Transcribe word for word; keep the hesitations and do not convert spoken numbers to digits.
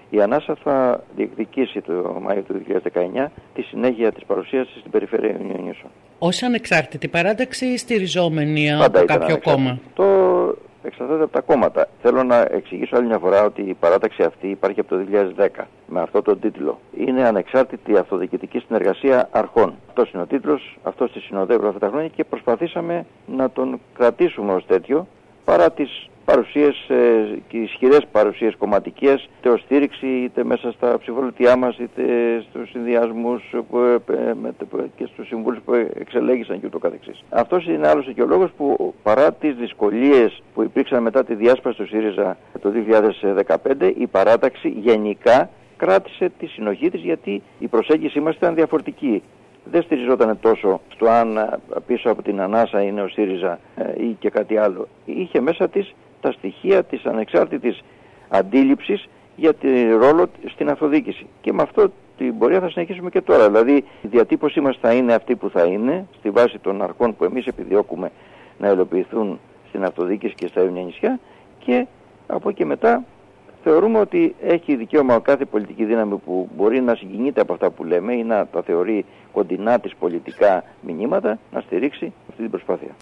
Η Ανάσα θα διεκδικήσει το Μάιο του δύο χιλιάδες δεκαεννιά τη συνέχεια της παρουσίας της στην περιφέρεια Ιουνιονίσων. Ως ανεξάρτητη παράταξη ή στηριζόμενη από κάποιο κόμμα? Το εξαρτάται από τα κόμματα. Θέλω να εξηγήσω άλλη μια φορά ότι η παράταξη αυτή υπάρχει από το δύο χιλιάδες δέκα με αυτό τον τίτλο. Είναι ανεξάρτητη αυτοδιοικητική συνεργασία αρχών. Αυτός είναι ο τίτλος, αυτός τη συνοδεύει αυτά τα χρόνια και προσπαθήσαμε να τον κρατήσουμε ως τέτοιο παρά τις παρουσίες ε, και ισχυρές παρουσίες κομματικές, είτε ως στήριξη, είτε μέσα στα ψηφοδελτία μας, είτε στους συνδυασμούς που, ε, με, και στους συμβούλους που εξελέγησαν και ούτω καθεξής. Αυτός είναι άλλωστε και ο λόγος που παρά τις δυσκολίες που υπήρξαν μετά τη διάσπαση του ΣΥΡΙΖΑ το δύο χιλιάδες δεκαπέντε, η παράταξη γενικά κράτησε τη συνοχή της, γιατί η προσέγγιση μας ήταν διαφορετική. Δεν στηριζόταν τόσο στο αν πίσω από την Ανάσα είναι ο ΣΥΡΙΖΑ ε, ή και κάτι άλλο. Είχε μέσα της τα στοιχεία της ανεξάρτητης αντίληψης για τη ρόλο στην αυτοδιοίκηση. Και με αυτό την πορεία θα συνεχίσουμε και τώρα. Δηλαδή η διατύπωσή μας θα είναι αυτή που θα είναι, στη βάση των αρχών που εμείς επιδιώκουμε να υλοποιηθούν στην αυτοδιοίκηση και στα Ιουνιά νησιά, και από εκεί μετά θεωρούμε ότι έχει δικαίωμα κάθε πολιτική δύναμη που μπορεί να συγκινείται από αυτά που λέμε ή να τα θεωρεί κοντινά της πολιτικά μηνύματα να στηρίξει αυτή την προσπάθεια.